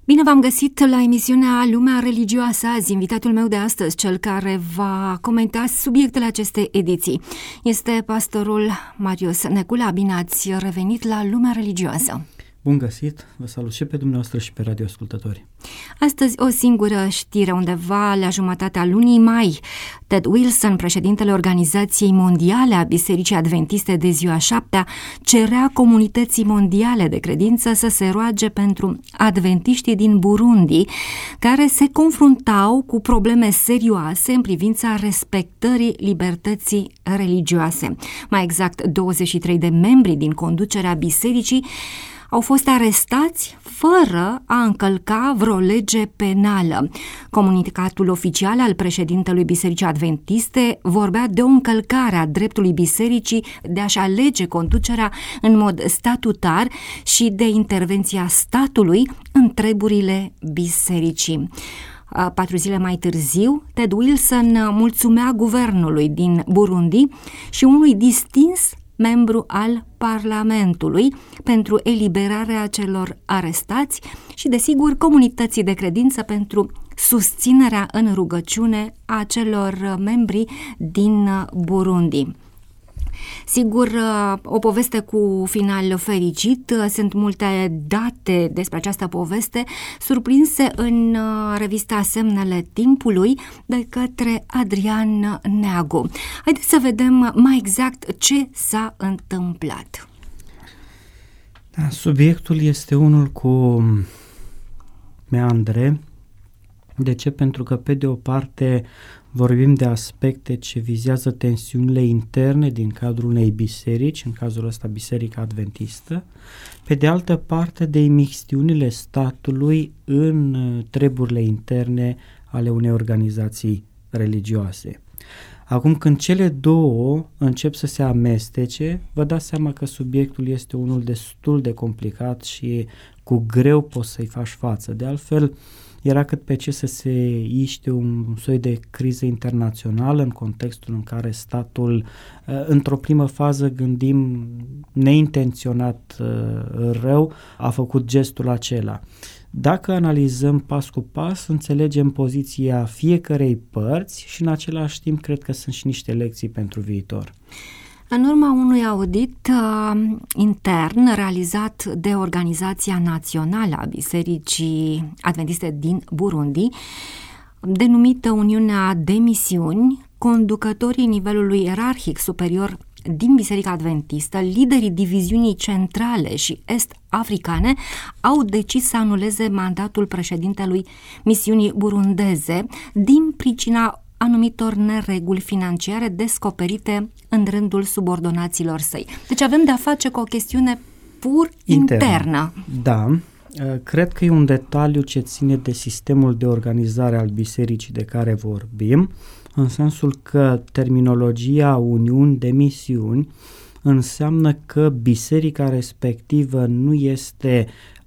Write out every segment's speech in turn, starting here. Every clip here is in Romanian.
Bine v-am găsit la emisiunea Lumea Religioasă azi. Invitatul meu de astăzi, cel care va comenta subiectele acestei ediții, este pastorul Marius Necula. Bine ați revenit la Lumea Religioasă. Bun găsit, vă salut și pe dumneavoastră și pe radioascultători. Astăzi o singură știre. Undeva la jumătatea lunii mai, Ted Wilson, președintele Organizației Mondiale a Bisericii Adventiste de ziua 7-a, cerea comunității mondiale de credință să se roage pentru adventiștii din Burundi, care se confruntau cu probleme serioase în privința respectării libertății religioase. Mai exact, 23 de membri din conducerea bisericii au fost arestați fără a încălca vreo lege penală. Comunicatul oficial al președintelui Bisericii Adventiste vorbea de o încălcare a dreptului bisericii de a-și alege conducerea în mod statutar și de intervenția statului în treburile bisericii. 4 zile mai târziu, Ted Wilson mulțumea guvernului din Burundi și unui distins membru al Parlamentului pentru eliberarea celor arestați și, desigur, comunității de credință pentru susținerea în rugăciune a celor membri din Burundi. Sigur, o poveste cu final fericit. Sunt multe date despre această poveste surprinse în revista Semnele Timpului de către Adrian Neagu. Haideți să vedem mai exact ce s-a întâmplat. Da, subiectul este unul cu meandre. De ce? Pentru că, pe de o parte, vorbim de aspecte ce vizează tensiunile interne din cadrul unei biserici, în cazul ăsta Biserica Adventistă, pe de altă parte de imixtiunile statului în treburile interne ale unei organizații religioase. Acum, când cele două încep să se amestece, vă dați seama că subiectul este unul destul de complicat și cu greu poți să-i faci față. De altfel, era cât pe ce să se iște un soi de criză internațională în contextul în care statul, într-o primă fază, gândim neintenționat rău, a făcut gestul acela. Dacă analizăm pas cu pas, înțelegem poziția fiecărei părți și în același timp cred că sunt și niște lecții pentru viitor. În urma unui audit intern realizat de Organizația Națională a Bisericii Adventiste din Burundi, denumită Uniunea de Misiuni, conducătorii nivelului ierarhic superior din Biserica Adventistă, liderii diviziunii centrale și est-africane, au decis să anuleze mandatul președintelui misiunii burundeze din pricina anumitor nereguli financiare descoperite în rândul subordonaților săi. Deci avem de-a face cu o chestiune pur internă. Da, cred că e un detaliu ce ține de sistemul de organizare al bisericii de care vorbim, în sensul că terminologia Uniuni de Misiuni înseamnă că biserica respectivă nu este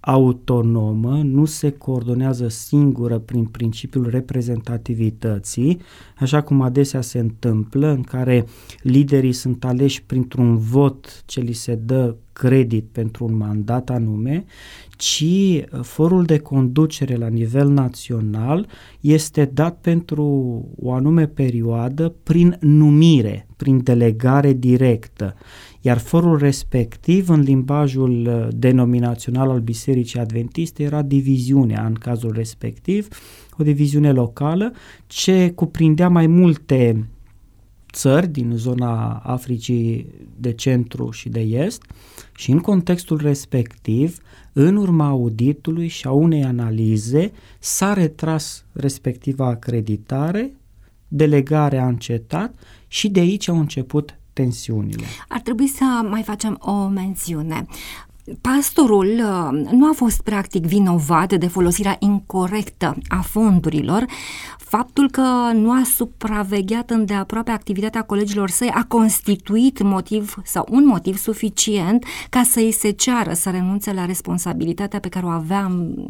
autonomă, nu se coordonează singură prin principiul reprezentativității, așa cum adesea se întâmplă, în care liderii sunt aleși printr-un vot ce li se dă credit pentru un mandat anume, ci forul de conducere la nivel național este dat pentru o anume perioadă prin numire, prin delegare directă. Iar forul respectiv, în limbajul denominațional al Bisericii Adventiste, era diviziunea, în cazul respectiv, o diviziune locală, ce cuprindea mai multe țări din zona Africii de centru și de est și în contextul respectiv, în urma auditului și a unei analize, s-a retras respectiva acreditare, delegarea a încetat și de aici au început tensiunile. Ar trebui să mai facem o mențiune. Pastorul nu a fost practic vinovat de folosirea incorectă a fondurilor. Faptul că nu a supravegheat îndeaproape activitatea colegilor săi a constituit motiv sau un motiv suficient ca să îi se ceară să renunțe la responsabilitatea pe care o avea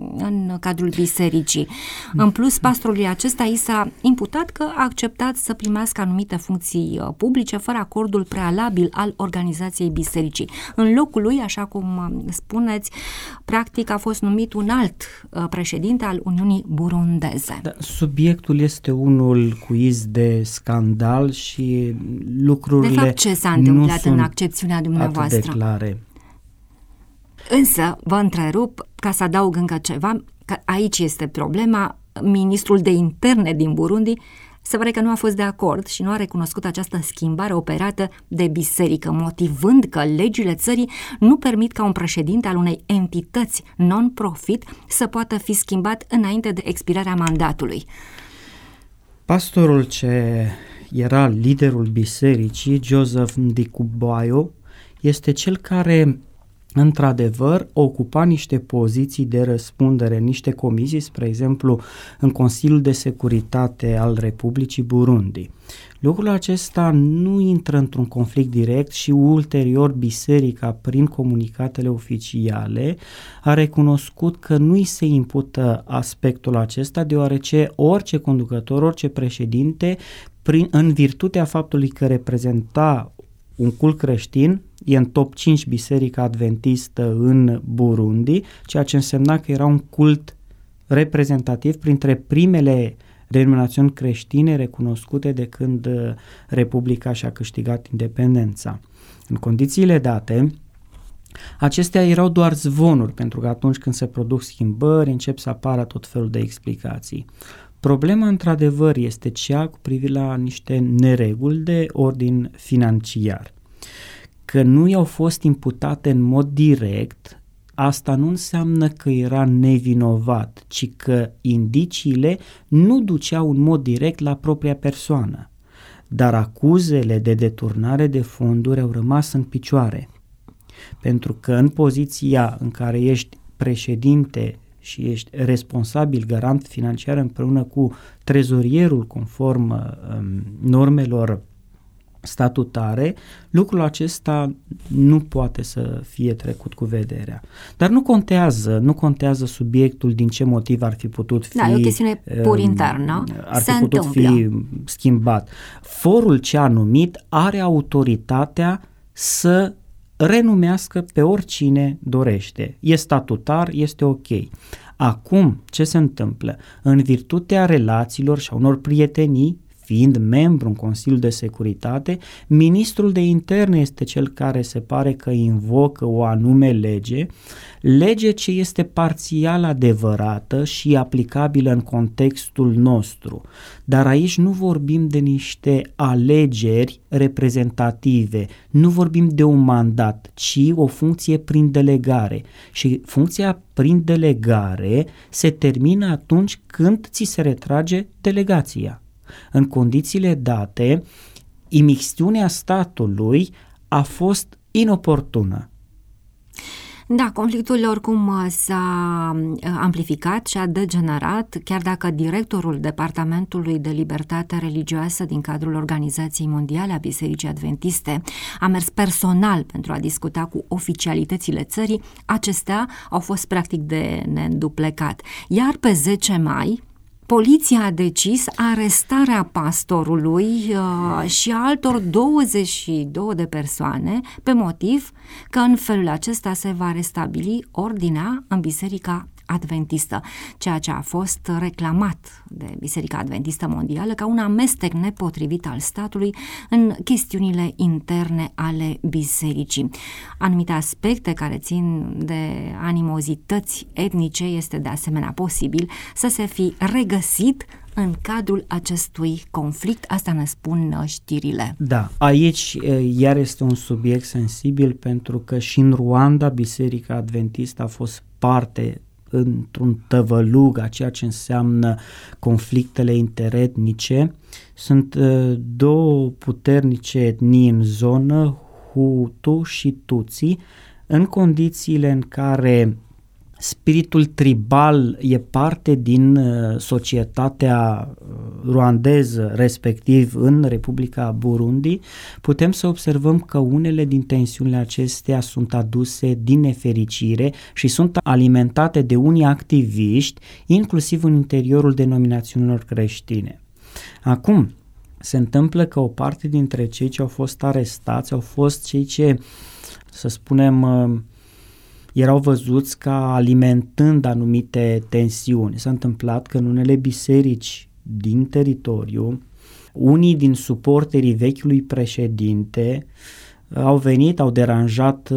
în cadrul bisericii. În plus, pastorului acesta i s-a imputat că a acceptat să primească anumite funcții publice fără acordul prealabil al organizației bisericii. În locul lui, așa cum cum spuneți, practic a fost numit un alt președinte al Uniunii Burundeze. Da, subiectul este unul cu iz de scandal și lucrurile de fapt, ce s-a întâmplat în accepțiunea dumneavoastră? Atât de clare. Însă, vă întrerup ca să adaug încă ceva, că aici este problema. Ministrul de interne din Burundi se pare că nu a fost de acord și nu a recunoscut această schimbare operată de biserică, motivând că legile țării nu permit ca un președinte al unei entități non-profit să poată fi schimbat înainte de expirarea mandatului. Pastorul ce era liderul bisericii, Joseph Ndikubayo, este cel care într-adevăr ocupa niște poziții de răspundere, niște comisii, spre exemplu în Consiliul de Securitate al Republicii Burundi. Lucrul acesta nu intră într-un conflict direct și ulterior biserica, prin comunicatele oficiale, a recunoscut că nu îi se impută aspectul acesta, deoarece orice conducător, orice președinte, în virtutea faptului că reprezenta un cult creștin, e în top 5 biserica adventistă în Burundi, ceea ce însemna că era un cult reprezentativ printre primele denominațiuni creștine recunoscute de când Republica și-a câștigat independența. În condițiile date, acestea erau doar zvonuri, pentru că atunci când se produc schimbări, încep să apară tot felul de explicații. Problema, într-adevăr, este cea cu privire la niște nereguli de ordin financiar. Că nu i-au fost imputate în mod direct, asta nu înseamnă că era nevinovat, ci că indiciile nu duceau în mod direct la propria persoană. Dar acuzele de deturnare de fonduri au rămas în picioare. Pentru că în poziția în care ești președinte și ești responsabil garant financiar împreună cu trezorierul conform normelor statutare, lucrul acesta nu poate să fie trecut cu vederea. Dar nu contează subiectul, din ce motiv ar fi putut fi... Da, e o chestiune pur internă. Ar fi putut fi schimbat. Forul ce a numit are autoritatea să renumească pe oricine dorește. E statutar, este ok. Acum, ce se întâmplă? În virtutea relațiilor și a unor prietenii, fiind membru în Consiliul de Securitate, ministrul de interne este cel care se pare că invocă o anume lege ce este parțial adevărată și aplicabilă în contextul nostru. Dar aici nu vorbim de niște alegeri reprezentative, nu vorbim de un mandat, ci o funcție prin delegare. Și funcția prin delegare se termină atunci când ți se retrage delegația. În condițiile date, imixtiunea statului a fost inoportună. Da, conflictul oricum s-a amplificat și a degenerat, chiar dacă directorul Departamentului de Libertate Religioasă din cadrul Organizației Mondiale a Bisericii Adventiste a mers personal pentru a discuta cu oficialitățile țării, acestea au fost practic de neînduplecat. Iar pe 10 mai, poliția a decis arestarea pastorului și a altor 22 de persoane pe motiv că în felul acesta se va restabili ordinea în Biserica Adventistă, ceea ce a fost reclamat de Biserica Adventistă Mondială ca un amestec nepotrivit al statului în chestiunile interne ale bisericii. Anumite aspecte care țin de animozități etnice este de asemenea posibil să se fi regăsit în cadrul acestui conflict, asta ne spun știrile. Da, aici iar este un subiect sensibil, pentru că și în Rwanda Biserica Adventistă a fost parte într-un tăvălug a ceea ce înseamnă conflictele interetnice. Sunt două puternice etnii în zonă, Hutu și Tutsi, în condițiile în care spiritul tribal e parte din societatea ruandeză, respectiv în Republica Burundi, putem să observăm că unele din tensiunile acestea sunt aduse din nefericire și sunt alimentate de unii activiști, inclusiv în interiorul denominațiunilor creștine. Acum, se întâmplă că o parte dintre cei ce au fost arestați au fost cei ce, să spunem, erau văzuți ca alimentând anumite tensiuni. S-a întâmplat că în unele biserici din teritoriu, unii din suporterii vechiului președinte au venit, au deranjat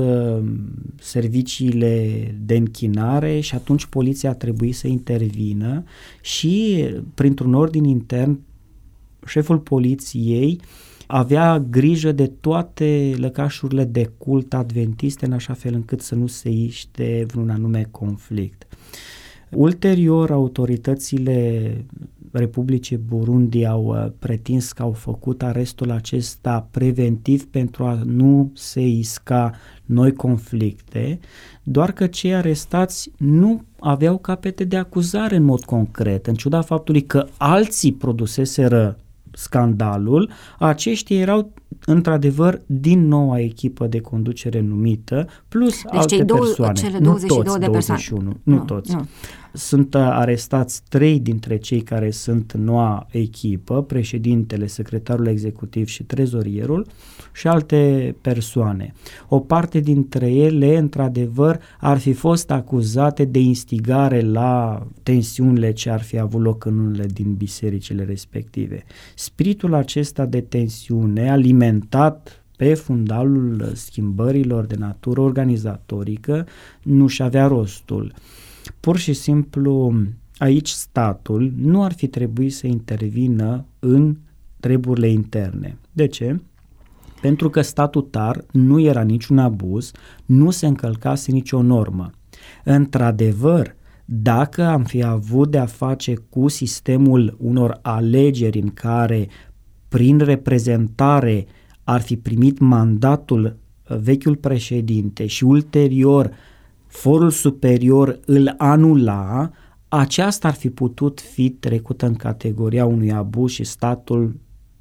serviciile de închinare și atunci poliția a trebuit să intervină și printr-un ordin intern șeful poliției avea grijă de toate lăcașurile de cult adventiste în așa fel încât să nu se iște vreun anume conflict. Ulterior, autoritățile Republicii Burundi au pretins că au făcut arestul acesta preventiv pentru a nu se isca noi conflicte, doar că cei arestați nu aveau capete de acuzare în mod concret, în ciuda faptului că alții produseseră scandalul, aceștia erau într-adevăr din noua echipă de conducere numită, plus deci alte persoane. Cele 22 de persoane. 21, nu toți. Nu. Sunt arestați 3 dintre cei care sunt noua echipă, președintele, secretarul executiv și trezorierul și alte persoane. O parte dintre ele, într-adevăr, ar fi fost acuzate de instigare la tensiunile ce ar fi avut loc în unele din bisericile respective. Spiritul acesta de tensiune, alimentat pe fundalul schimbărilor de natură organizatorică, nu-și avea rostul. Pur și simplu, aici statul nu ar fi trebuit să intervină în treburile interne. De ce? Pentru că statutar nu era niciun abuz, nu se încălcase nicio normă. Într-adevăr, dacă am fi avut de-a face cu sistemul unor alegeri în care, prin reprezentare, ar fi primit mandatul vechiul președinte și ulterior forul superior îl anula, aceasta ar fi putut fi trecută în categoria unui abuz și statul,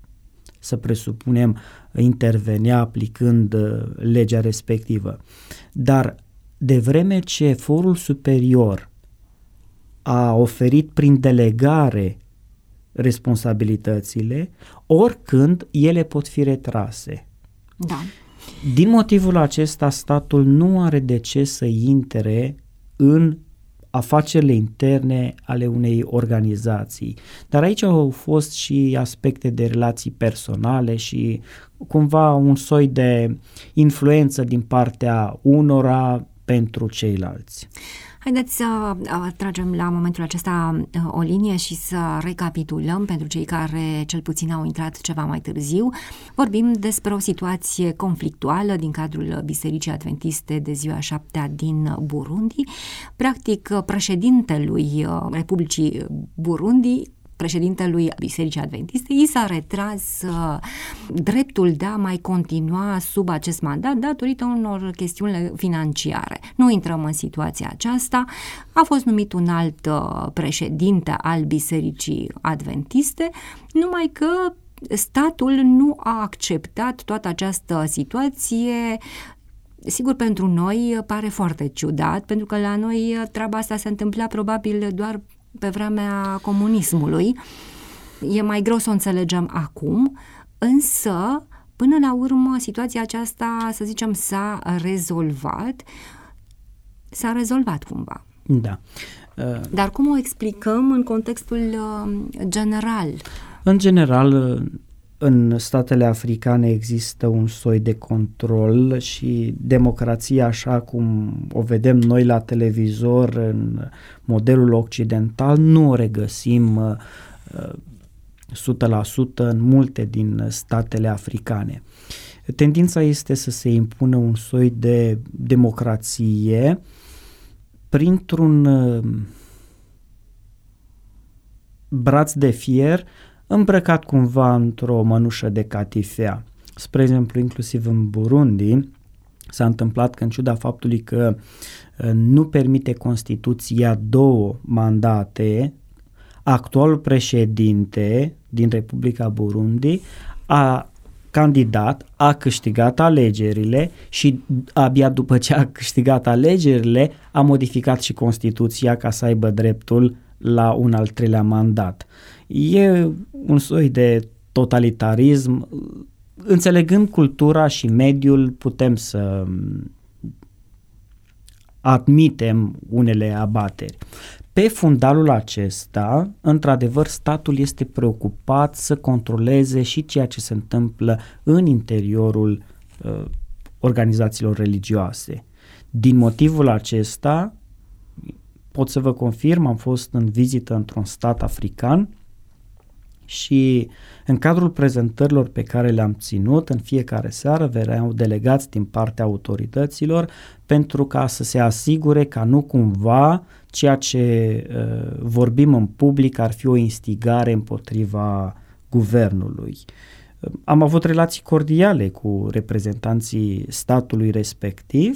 să presupunem, intervenea aplicând legea respectivă. Dar de vreme ce forul superior a oferit prin delegare responsabilitățile, oricând ele pot fi retrase. Da. Din motivul acesta, statul nu are de ce să intre în afacerile interne ale unei organizații. Dar aici au fost și aspecte de relații personale și cumva un soi de influență din partea unora pentru ceilalți. Haideți să tragem la momentul acesta o linie și să recapitulăm pentru cei care cel puțin au intrat ceva mai târziu. Vorbim despre o situație conflictuală din cadrul Bisericii Adventiste de ziua 7 din Burundi. Practic, președintelui Republicii Burundi, președintelui Bisericii Adventiste, i s-a retras dreptul de a mai continua sub acest mandat datorită unor chestiuni financiare. Nu intrăm în situația aceasta. A fost numit un alt președinte al Bisericii Adventiste, numai că statul nu a acceptat toată această situație. Sigur, pentru noi pare foarte ciudat, pentru că la noi treaba asta se întâmpla probabil doar pe vremea comunismului. E mai greu să o înțelegem acum, însă, până la urmă, situația aceasta, să zicem, s-a rezolvat cumva. Da. Dar cum o explicăm în contextul general? În general, în statele africane există un soi de control și democrația, așa cum o vedem noi la televizor în modelul occidental, nu o regăsim 100% în multe din statele africane. Tendința este să se impună un soi de democrație printr-un braț de fier îmbrăcat cumva într-o mănușă de catifea. Spre exemplu, inclusiv în Burundi s-a întâmplat că, în ciuda faptului că nu permite Constituția 2 mandate, actualul președinte din Republica Burundi a candidat, a câștigat alegerile și abia după ce a câștigat alegerile a modificat și Constituția ca să aibă dreptul la un al 3-lea mandat. E un soi de totalitarism. Înțelegând cultura și mediul, putem să admitem unele abateri. Pe fundalul acesta, într-adevăr, statul este preocupat să controleze și ceea ce se întâmplă în interiorul organizațiilor religioase. Din motivul acesta, pot să vă confirm, am fost în vizită într-un stat african și în cadrul prezentărilor pe care le-am ținut, în fiecare seară veneau delegați din partea autorităților pentru ca să se asigure ca nu cumva ceea ce vorbim în public ar fi o instigare împotriva guvernului. Am avut relații cordiale cu reprezentanții statului respectiv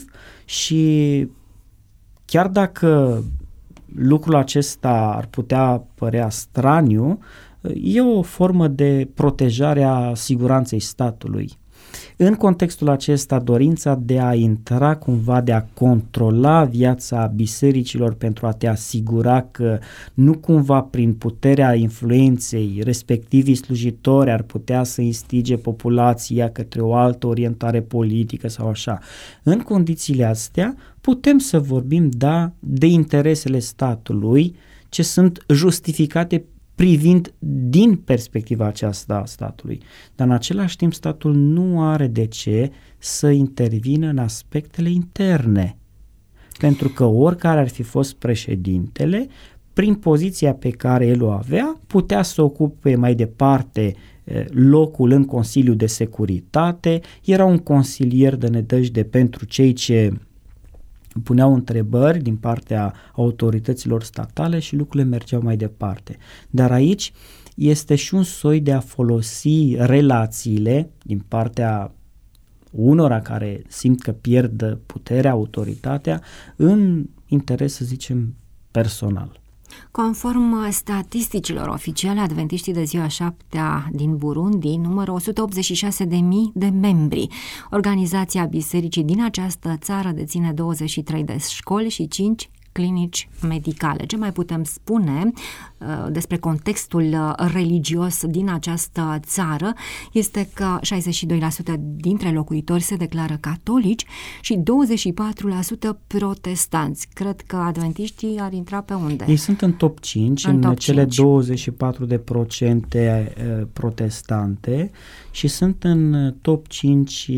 și chiar dacă lucrul acesta ar putea părea straniu, e o formă de protejare a siguranței statului. În contextul acesta, dorința de a intra cumva, de a controla viața bisericilor pentru a te asigura că nu cumva prin puterea influenței respectivii slujitori ar putea să instige populația către o altă orientare politică sau așa. În condițiile astea putem să vorbim, da, de interesele statului ce sunt justificate privind din perspectiva aceasta a statului. Dar în același timp statul nu are de ce să intervină în aspectele interne. Pentru că oricare ar fi fost președintele, prin poziția pe care el o avea, putea să ocupe mai departe locul în Consiliul de Securitate, era un consilier de nădejde pentru cei ce puneau întrebări din partea autorităților statale și lucrurile mergeau mai departe. Dar aici este și un soi de a folosi relațiile din partea unora care simt că pierd puterea, autoritatea, în interes, să zicem, personal. Conform statisticilor oficiale, adventiștii de ziua 7-a din Burundi numără 186.000 de membri. Organizația bisericii din această țară deține 23 de școli și 5 clinici medicale. Ce mai putem spune despre contextul religios din această țară este că 62% dintre locuitori se declară catolici și 24% protestanți. Cred că adventiștii ar intra pe unde? Ei sunt în top 5, în top cele 24% protestante și sunt în top 5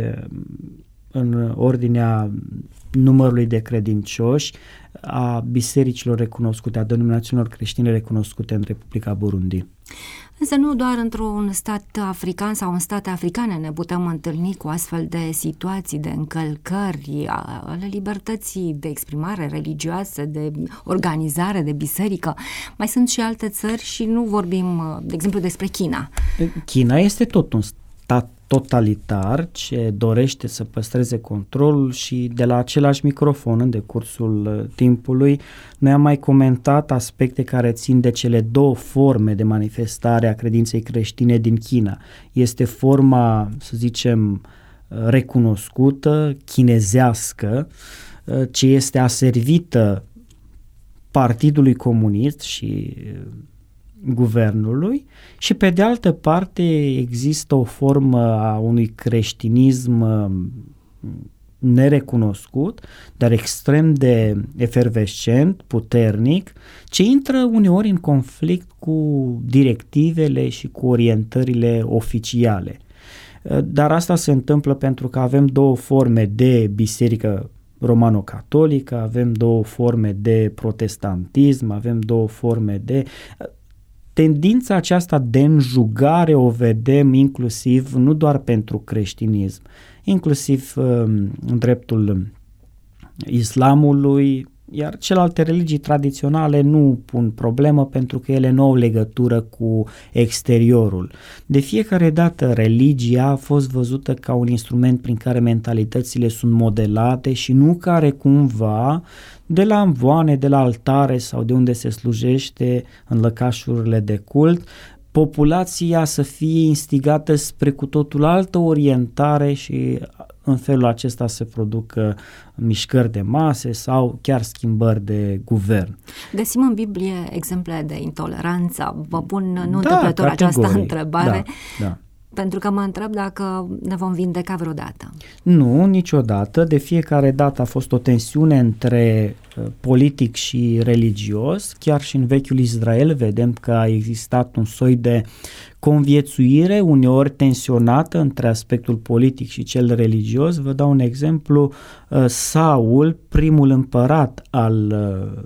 în ordinea numărului de credincioși a bisericilor recunoscute, a denominațiunilor creștine recunoscute în Republica Burundi. Însă nu doar într-un stat african sau în state africane ne putem întâlni cu astfel de situații de încălcări ale libertății de exprimare religioasă, de organizare, de biserică. Mai sunt și alte țări și nu vorbim, de exemplu, despre China. China este tot un stat totalitar ce dorește să păstreze controlul și de la același microfon în decursul timpului noi am mai comentat aspecte care țin de cele două forme de manifestare a credinței creștine din China. Este forma, să zicem, recunoscută, chinezească, ce este aservită Partidului Comunist și guvernului și pe de altă parte există o formă a unui creștinism nerecunoscut, dar extrem de efervescent, puternic, ce intră uneori în conflict cu directivele și cu orientările oficiale. Dar asta se întâmplă pentru că avem două forme de biserică romano-catolică, avem două forme de protestantism, avem două forme de... Tendința aceasta de înjugare o vedem inclusiv nu doar pentru creștinism, inclusiv în dreptul islamului, iar celelalte religii tradiționale nu pun problemă pentru că ele nu au legătură cu exteriorul. De fiecare dată religia a fost văzută ca un instrument prin care mentalitățile sunt modelate și nu care cumva de la amvoane, de la altare sau de unde se slujește în lăcașurile de cult, populația să fie instigată spre cu totul altă orientare și în felul acesta se producă mișcări de mase sau chiar schimbări de guvern. Găsim în Biblie exemple de intoleranță. Vă pun nu întâmplător această întrebare. Da. Pentru că mă întreb dacă ne vom vindeca vreodată. Nu, niciodată. De fiecare dată a fost o tensiune între politic și religios. Chiar și în vechiul Israel vedem că a existat un soi de conviețuire, uneori tensionată între aspectul politic și cel religios. Vă dau un exemplu. Saul, primul împărat al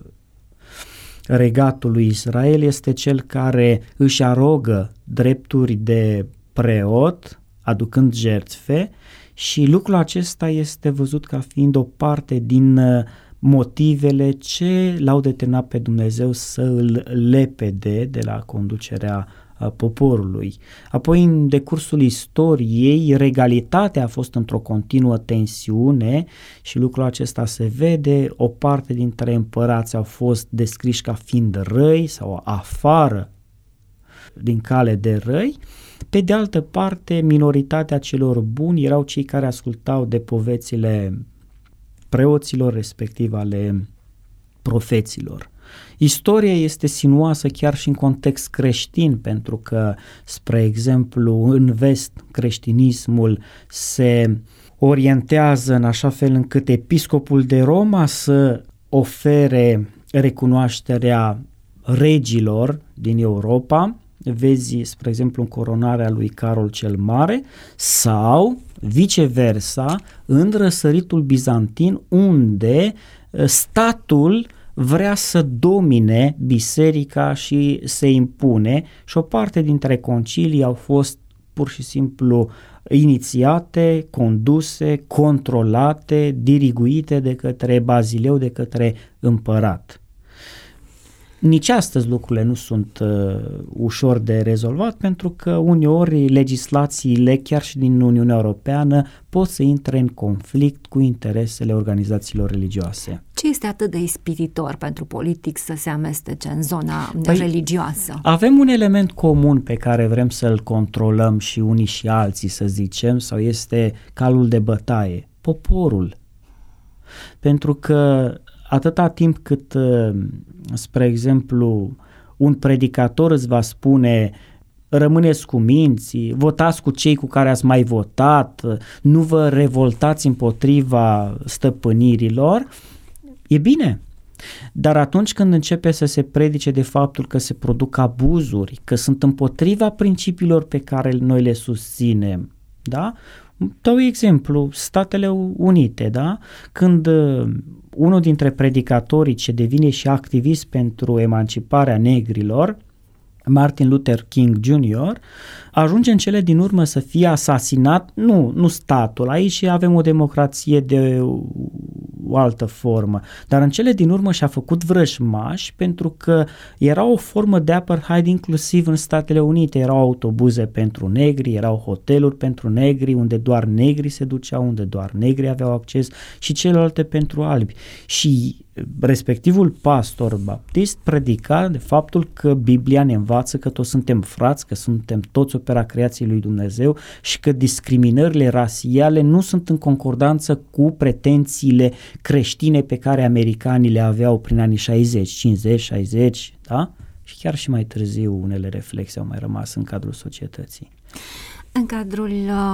regatului Israel, este cel care își arogă drepturi de preot, aducând jertfe, și lucrul acesta este văzut ca fiind o parte din motivele ce l-au determinat pe Dumnezeu să îl lepede de la conducerea poporului. Apoi, în decursul istoriei, regalitatea a fost într-o continuă tensiune și lucrul acesta se vede. O parte dintre împărați au fost descriși ca fiind răi sau afară din cale de răi. Pe de altă parte, minoritatea celor buni erau cei care ascultau de povețile preoților, respectiv ale profeților. Istoria este sinuoasă chiar și în context creștin, pentru că, spre exemplu, în vest creștinismul se orientează în așa fel încât episcopul de Roma să ofere recunoașterea regilor din Europa. Vezi, spre exemplu, în coronarea lui Carol cel Mare, sau viceversa în răsăritul bizantin, unde statul vrea să domine biserica și se impune, și o parte dintre concilii au fost pur și simplu inițiate, conduse, controlate, diriguite de către Bazileu, de către împărat. Nici astăzi lucrurile nu sunt ușor de rezolvat, pentru că uneori legislațiile, chiar și din Uniunea Europeană, pot să intre în conflict cu interesele organizațiilor religioase. Ce este atât de ispititor pentru politic să se amestece în zona religioasă? Avem un element comun pe care vrem să-l controlăm și unii și alții, să zicem, sau este calul de bătaie, poporul. Pentru că atâta timp cât, spre exemplu, un predicator îți va spune: rămâneți cu minții, votați cu cei cu care ați mai votat, nu vă revoltați împotriva stăpânirilor, e bine. Dar atunci când începe să se predice de faptul că se produc abuzuri, că sunt împotriva principiilor pe care noi le susținem, da? Dau exemplu, Statele Unite, da? Când unul dintre predicatorii ce devine și activist pentru emanciparea negrilor, Martin Luther King Jr., ajunge în cele din urmă să fie asasinat, nu statul, aici avem o democrație de o altă formă, dar în cele din urmă și-a făcut vrăjmași, pentru că era o formă de apartheid inclusiv în Statele Unite. Erau autobuze pentru negri, erau hoteluri pentru negri, unde doar negri se duceau, unde doar negri aveau acces, și celelalte pentru albi. Și respectivul pastor baptist predica de faptul că Biblia ne învață că toți suntem frați, că suntem toți opera creației lui Dumnezeu și că discriminările rasiale nu sunt în concordanță cu pretențiile creștine pe care americanii le aveau prin anii 60, 50, 60, da? Și chiar și mai târziu unele reflexe au mai rămas în cadrul societății. În cadrul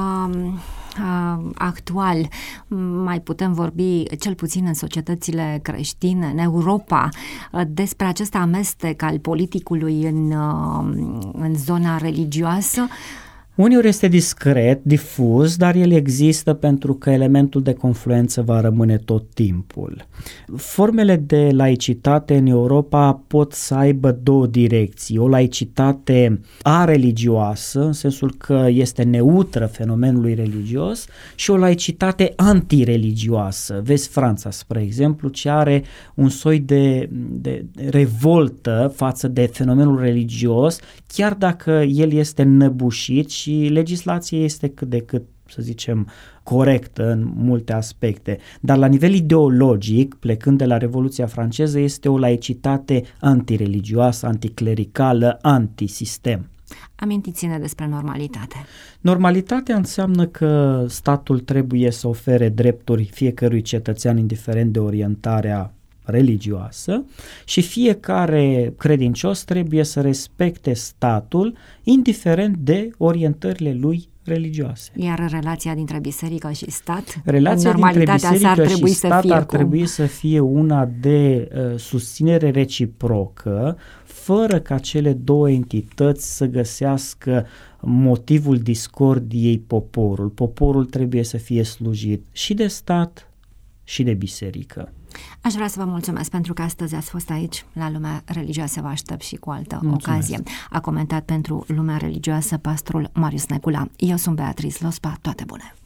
actual mai putem vorbi, cel puțin în societățile creștine, în Europa, despre acest amestec al politicului în zona religioasă. Uneori este discret, difuz, dar el există pentru că elementul de confluență va rămâne tot timpul. Formele de laicitate în Europa pot să aibă două direcții. O laicitate areligioasă, în sensul că este neutră fenomenului religios, și o laicitate antireligioasă. Vezi Franța, spre exemplu, ce are un soi de revoltă față de fenomenul religios, chiar dacă el este înnăbușit și legislația este cât de cât, să zicem, corectă în multe aspecte. Dar la nivel ideologic, plecând de la Revoluția franceză, este o laicitate antireligioasă, anticlericală, antisistem. Amintiți-ne despre normalitate. Normalitatea înseamnă că statul trebuie să ofere drepturi fiecărui cetățean, indiferent de orientarea religioasă și fiecare credincios trebuie să respecte statul indiferent de orientările lui religioase. Iar relația dintre biserică și stat, relația dintre biserică și stat ar cum? trebui să fie una de susținere reciprocă, fără ca cele două entități să găsească motivul discordiei poporul. Poporul trebuie să fie slujit și de stat și de biserică. Aș vrea să vă mulțumesc pentru că astăzi ați fost aici la Lumea Religioasă. Vă aștept și cu altă ocazie. A comentat pentru Lumea Religioasă pastorul Marius Necula. Eu sunt Beatrice Lospa. Toate bune!